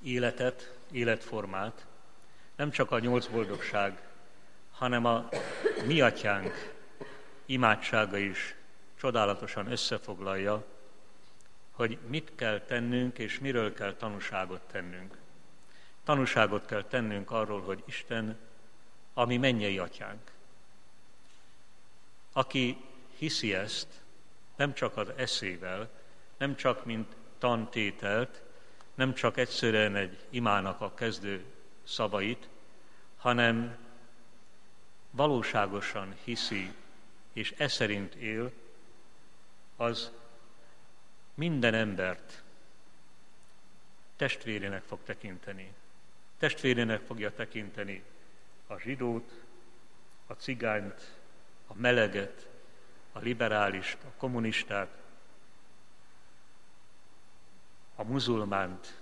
életet, életformát nem csak a 8 boldogság, hanem a mi atyánk imádsága is csodálatosan összefoglalja, hogy mit kell tennünk és miről kell tanúságot tennünk. Tanúságot kell tennünk arról, hogy Isten a mi mennyei atyánk. Aki hiszi ezt, nem csak az eszével, nem csak mint tantételt, nem csak egyszerűen egy imának a kezdő szavait, hanem valóságosan hiszi és e szerint él, az minden embert testvérének fog tekinteni. Testvérének fogja tekinteni a zsidót, a cigányt, a meleget, a liberálist, a kommunistát, a muzulmánt,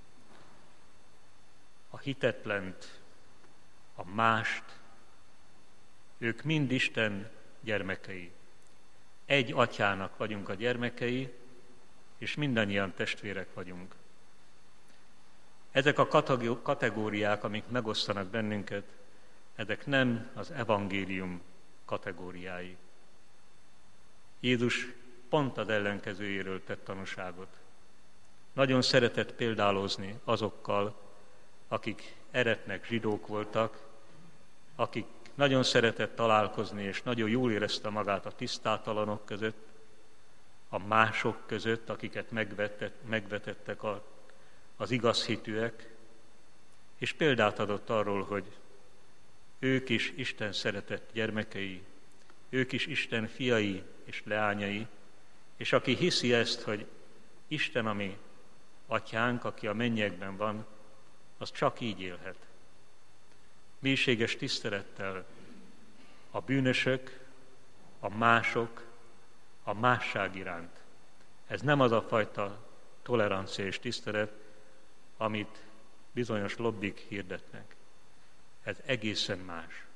a hitetlent, a mást. Ők mind Isten gyermekei. Egy atyának vagyunk a gyermekei, és mindannyian testvérek vagyunk. Ezek a kategóriák, amik megosztanak bennünket, ezek nem az evangélium kategóriái. Jézus pont az ellenkezőjéről tett tanúságot. Nagyon szeretett példálozni azokkal, akik eretnek zsidók voltak, akik nagyon szeretett találkozni, és nagyon jól érezte magát a tisztátalanok között, a mások között, akiket megvetettek az igazhitűek, és példát adott arról, hogy ők is Isten szeretett gyermekei, ők is Isten fiai és leányai, és aki hiszi ezt, hogy Isten a mi atyánk, aki a mennyekben van, az csak így élhet. Mélységes tisztelettel a bűnösök, a mások, a másság iránt. Ez nem az a fajta tolerancia és tisztelet, amit bizonyos lobbik hirdetnek. Ez egészen más.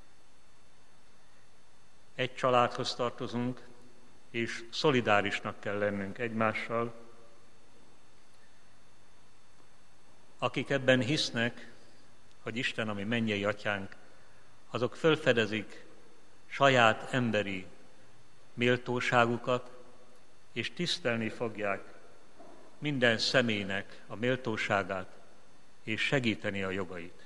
Egy családhoz tartozunk, és szolidárisnak kell lennünk egymással. Akik ebben hisznek, hogy Isten, ami mennyei atyánk, azok felfedezik saját emberi méltóságukat, és tisztelni fogják minden személynek a méltóságát, és segíteni a jogait.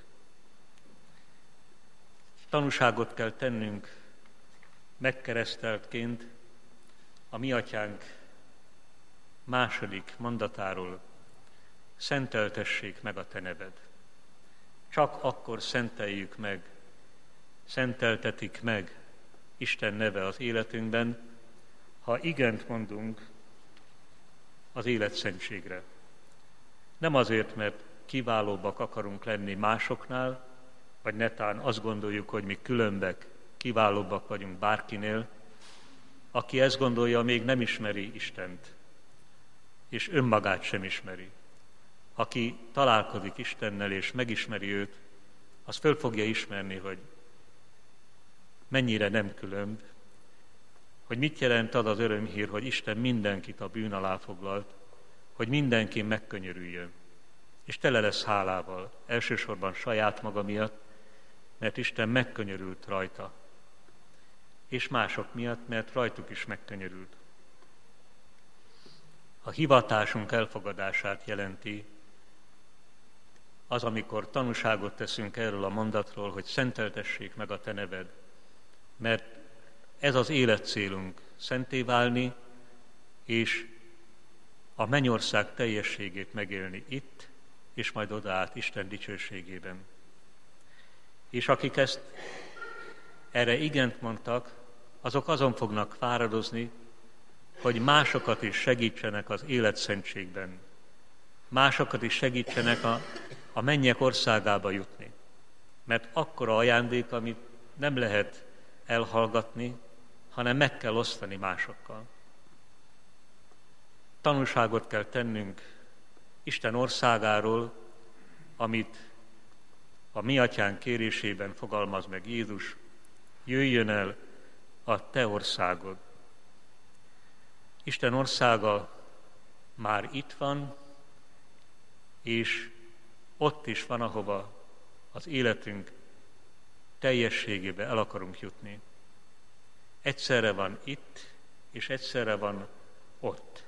Tanúságot kell tennünk megkereszteltként a mi atyánk második mondatáról: szenteltessék meg a te neved. Csak akkor szenteljük meg, szenteltetik meg Isten neve az életünkben, ha igent mondunk az életszentségre. Nem azért, mert kiválóbbak akarunk lenni másoknál, vagy netán azt gondoljuk, hogy mi különbek, kiválóbbak vagyunk bárkinél. Aki ezt gondolja, még nem ismeri Istent, és önmagát sem ismeri. Aki találkozik Istennel és megismeri őt, az föl fogja ismerni, hogy mennyire nem különb, hogy mit jelent az az örömhír, hogy Isten mindenkit a bűn alá foglalt, hogy mindenki megkönyörüljön, és tele lesz hálával, elsősorban saját maga miatt, mert Isten megkönyörült rajta, és mások miatt, mert rajtuk is megkönyörült. A hivatásunk elfogadását jelenti az, amikor tanúságot teszünk erről a mondatról, hogy szenteltessék meg a te neved, mert ez az életcélunk, szenté válni, és a mennyország teljességét megélni itt, és majd oda át Isten dicsőségében. És akik erre igent mondtak, azok azon fognak fáradozni, hogy másokat is segítsenek az életszentségben, másokat is segítsenek a mennyek országába jutni. Mert akkora ajándék, amit nem lehet elhallgatni, hanem meg kell osztani másokkal. Tanúságot kell tennünk Isten országáról, amit a mi atyánk kérésében fogalmaz meg Jézus: jöjjön el a te országod. Isten országa már itt van, és ott is van, ahova az életünk teljességébe el akarunk jutni. Egyszerre van itt, és egyszerre van ott.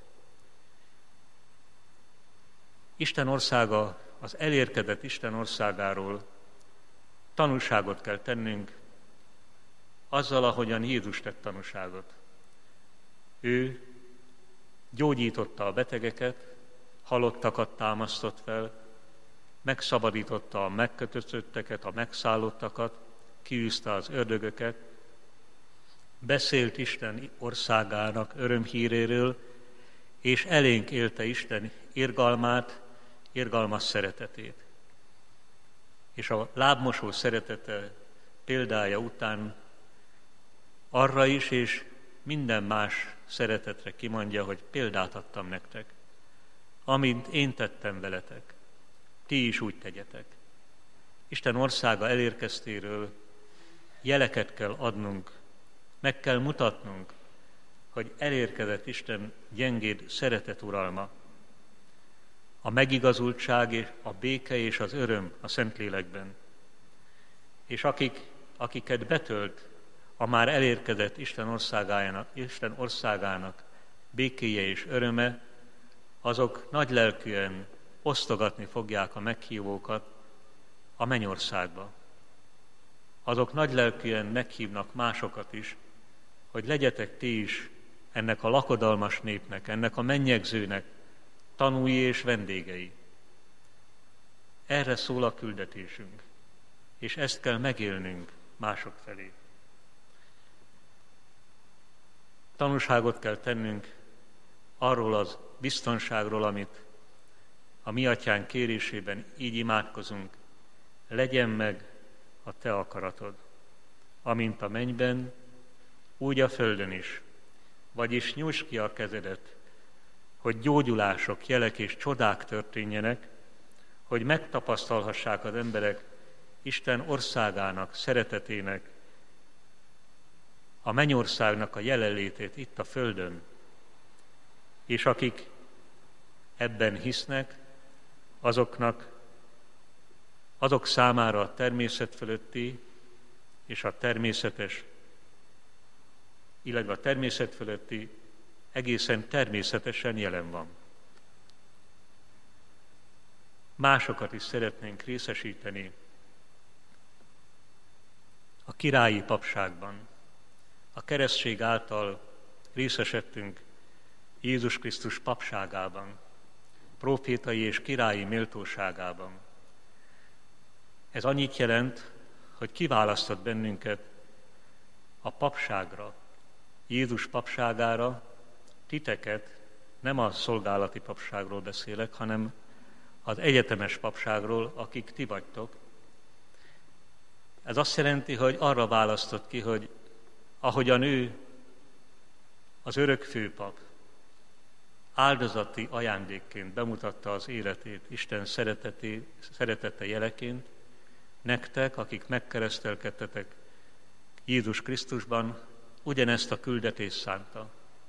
Isten országa, az elérkezett Isten országáról tanúságot kell tennünk azzal, ahogyan Jézus tett tanúságot. Ő gyógyította a betegeket, halottakat támasztott fel, megszabadította a megkötözötteket, a megszállottakat, kiűzte az ördögöket, beszélt Isten országának örömhíréről, és elénk élte Isten irgalmát, irgalmas szeretetét. És a lábmosó szeretete példája után arra is, és minden más szeretetre kimondja, hogy példát adtam nektek. Amint én tettem veletek, ti is úgy tegyetek. Isten országa elérkeztéről jeleket kell adnunk, meg kell mutatnunk, hogy elérkezett Isten gyengéd szeretet uralma. A megigazultság, a béke és az öröm a Szentlélekben. És akiket betölt a már elérkezett Isten országának békéje és öröme, azok nagylelkűen osztogatni fogják a meghívókat a mennyországba. Azok nagylelkűen meghívnak másokat is, hogy legyetek ti is ennek a lakodalmas népnek, ennek a mennyegzőnek tanúi és vendégei. Erre szól a küldetésünk, és ezt kell megélnünk mások felé. Tanúságot kell tennünk arról az biztonságról, amit a mi atyánk kérésében így imádkozunk: legyen meg a te akaratod, amint a mennyben, úgy a földön is. Vagyis nyújtsd ki a kezedet, hogy gyógyulások, jelek és csodák történjenek, hogy megtapasztalhassák az emberek Isten országának, szeretetének, a mennyországnak a jelenlétét itt a földön. És akik ebben hisznek, azok számára a természet fölötti és a természetes, illetve a természet fölötti egészen természetesen jelen van. Másokat is szeretnénk részesíteni a királyi papságban. A keresztség által részesedtünk Jézus Krisztus papságában, prófétai és királyi méltóságában. Ez annyit jelent, hogy kiválasztott bennünket a papságra, Jézus papságára, titeket, nem a szolgálati papságról beszélek, hanem az egyetemes papságról, akik ti vagytok. Ez azt jelenti, hogy arra választott ki, hogy ahogyan ő, az örök főpap, áldozati ajándékként bemutatta az életét Isten szeretete jeleként, nektek, akik megkeresztelkedtetek Jézus Krisztusban, ugyanezt a küldetést szánta.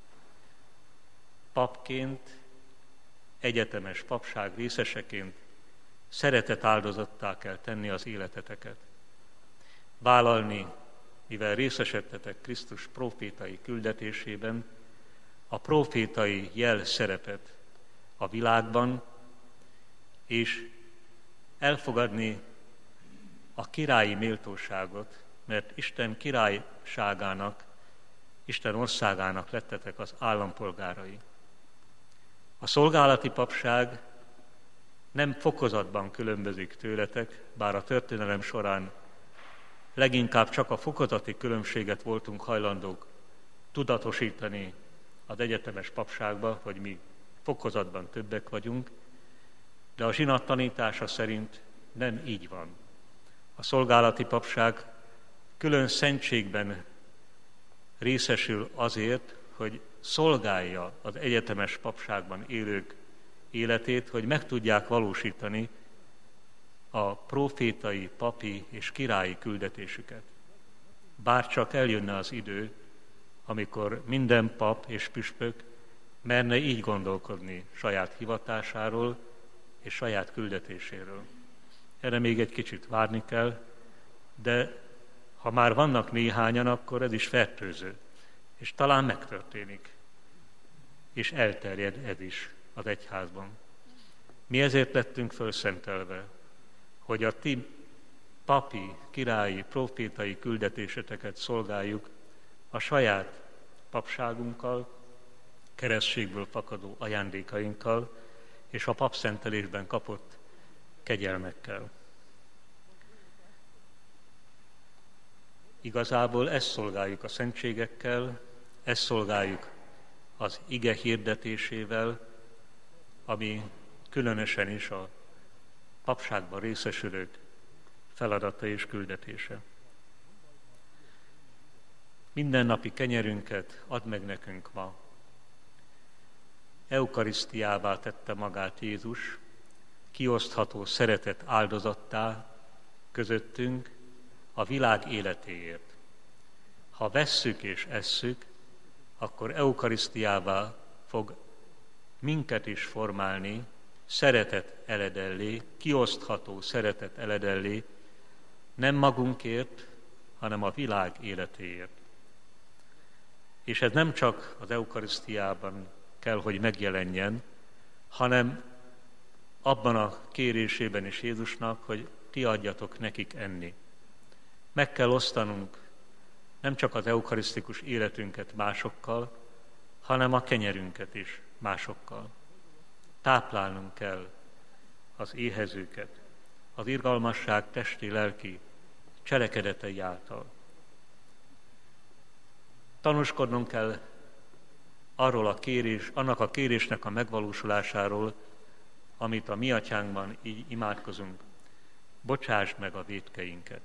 Papként, egyetemes papság részeseként szeretet áldozattá kell tenni az életeteket. Vállalni, mivel részesedtetek Krisztus prófétai küldetésében, a prófétai jel szerepet a világban, és elfogadni a királyi méltóságot, mert Isten királyságának, Isten országának lettetek az állampolgárai. A szolgálati papság nem fokozatban különbözik tőletek, bár a történelem során leginkább csak a fokozati különbséget voltunk hajlandók tudatosítani az egyetemes papságba, hogy mi fokozatban többek vagyunk, de a zsinat tanítása szerint nem így van. A szolgálati papság külön szentségben részesül azért, hogy szolgálja az egyetemes papságban élők életét, hogy meg tudják valósítani a prófétai, papi és királyi küldetésüket. Bárcsak eljönne az idő, amikor minden pap és püspök merne így gondolkodni saját hivatásáról és saját küldetéséről. Erre még egy kicsit várni kell, de ha már vannak néhányan, akkor ez is fertőző. És talán megtörténik. És elterjed ez is az egyházban. Mi ezért lettünk fölszentelve, hogy a ti papi, királyi, profétai küldetéseteket szolgáljuk a saját papságunkkal, keresztségből fakadó ajándékainkkal és a papszentelésben kapott kegyelmekkel. Igazából ezt szolgáljuk a szentségekkel, ezt szolgáljuk az ige hirdetésével, ami különösen is a papságban részesülők feladata és küldetése. Mindennapi kenyerünket add meg nekünk ma. Eukarisztiává tette magát Jézus, kiosztható szeretet áldozattá közöttünk a világ életéért. Ha vesszük és esszük, akkor eukarisztiává fog minket is formálni, szeretet eledellé, kiosztható szeretet eledellé, nem magunkért, hanem a világ életéért. És ez nem csak az eukarisztiában kell, hogy megjelenjen, hanem abban a kérésében is Jézusnak, hogy ti adjatok nekik enni. Meg kell osztanunk nem csak az eukarisztikus életünket másokkal, hanem a kenyerünket is másokkal. Táplálnunk kell az éhezőket, az irgalmasság testi-lelki cselekedetei által. Tanúskodnunk kell annak a kérésnek a megvalósulásáról, amit a mi atyánkban így imádkozunk. Bocsásd meg a vétkeinket.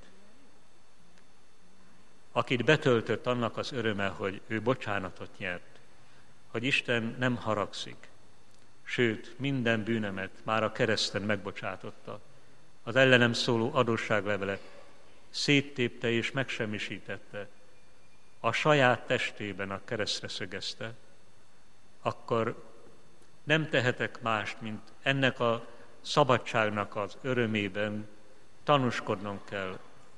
Akit betöltött annak az öröme, hogy ő bocsánatot nyert, hogy Isten nem haragszik, sőt, minden bűnemet már a kereszten megbocsátotta. Az ellenem szóló adósságlevelet széttépte és megsemmisítette, a saját testében a keresztre szögezte, akkor nem tehetek mást, mint ennek a szabadságnak az örömében tanúskodnom kell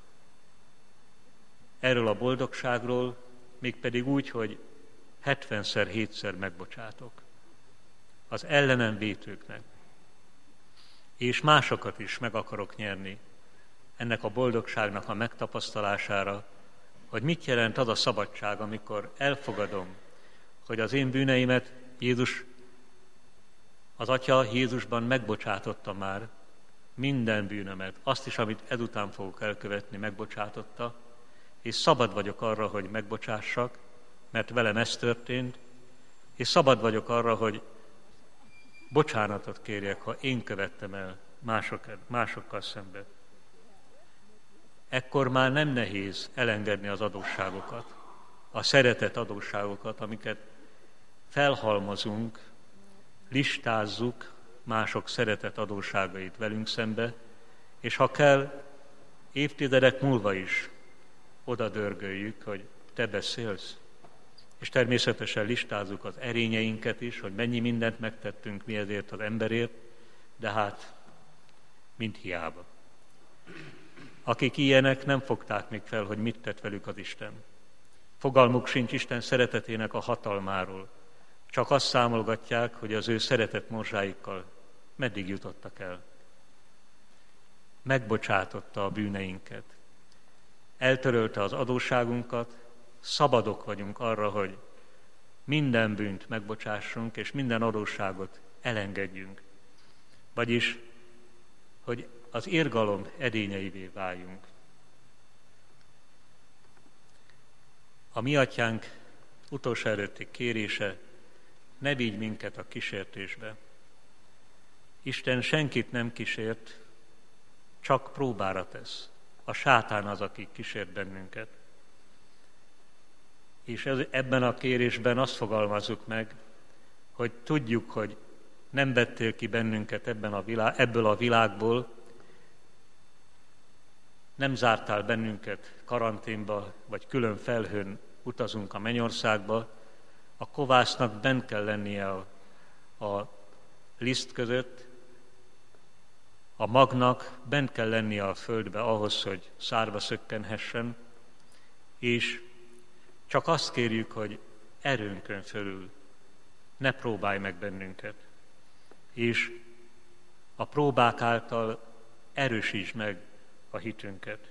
erről a boldogságról, mégpedig úgy, hogy 70-szer, 7-szer megbocsátok az ellenem vétőknek. És másokat is meg akarok nyerni ennek a boldogságnak a megtapasztalására, hogy mit jelent az a szabadság, amikor elfogadom, hogy az én bűneimet Jézus, az Atya Jézusban megbocsátotta már, minden bűnömet, azt is, amit ezután fogok elkövetni, megbocsátotta, és szabad vagyok arra, hogy megbocsássak, mert velem ez történt, és szabad vagyok arra, hogy bocsánatot kérjek, ha én követtem el másokkal szemben. Ekkor már nem nehéz elengedni az adósságokat, a szeretet adósságokat, amiket felhalmozunk, listázzuk mások szeretet adósságait velünk szembe, és ha kell, évtizedek múlva is oda dörgöljük, hogy te beszélsz. És természetesen listázzuk az erényeinket is, hogy mennyi mindent megtettünk mi ezért az emberért, de hát mind hiába. Akik ilyenek, nem fogták még fel, hogy mit tett velük az Isten. Fogalmuk sincs Isten szeretetének a hatalmáról. Csak azt számolgatják, hogy az ő szeretet morzsáikkal meddig jutottak el. Megbocsátotta a bűneinket. Eltörölte az adósságunkat, szabadok vagyunk arra, hogy minden bűnt megbocsássunk, és minden adósságot elengedjünk. Vagyis, hogy az irgalom edényeivé váljunk. A mi atyánk utolsó előtti kérése, ne vigy minket a kísértésbe. Isten senkit nem kísért, csak próbára tesz. A sátán az, aki kísért bennünket. És ebben a kérésben azt fogalmazzuk meg, hogy tudjuk, hogy nem vettél ki bennünket ebből a világból, nem zártál bennünket karanténba, vagy külön felhőn utazunk a mennyországba, a kovásznak bent kell lennie a liszt között, A magnak bent kell lennie a földbe ahhoz, hogy szárba szökkenhessen, és csak azt kérjük, hogy erőnkön fölül ne próbálj meg bennünket, és a próbák által erősítsd meg a hitünket.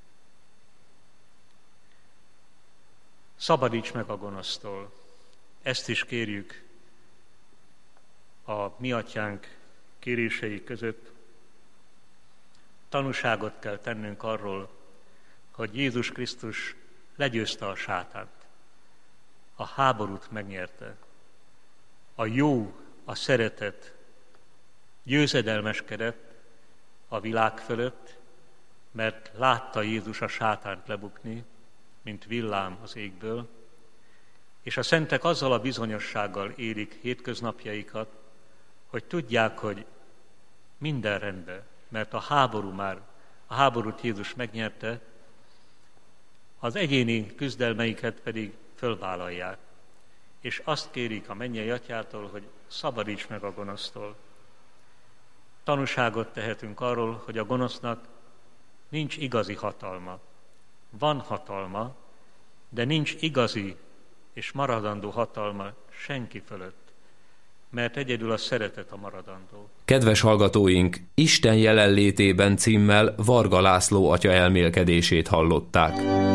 Szabadíts meg a gonosztól. Ezt is kérjük a mi atyánk kérései között. Tanúságot kell tennünk arról, hogy Jézus Krisztus legyőzte a sátánt. A háborút megnyerte. A jó, a szeretet győzedelmeskedett a világ fölött, mert látta Jézus a sátánt lebukni, mint villám az égből, és a szentek azzal a bizonyossággal élik hétköznapjaikat, hogy tudják, hogy minden rendben, mert a háborút Jézus megnyerte, az egyéni küzdelmeiket pedig fölvállalják. És azt kérik a mennyei atyától, hogy szabadíts meg a gonosztól. Tanúságot tehetünk arról, hogy a gonosznak nincs igazi hatalma. Van hatalma, de nincs igazi és maradandó hatalma senki fölött, mert egyedül a szeretet a maradandó. Kedves hallgatóink, Isten jelenlétében címmel Varga László atya elmélkedését hallották.